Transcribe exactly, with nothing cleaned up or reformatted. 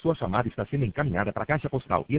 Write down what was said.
Sua chamada está sendo encaminhada para a caixa postal e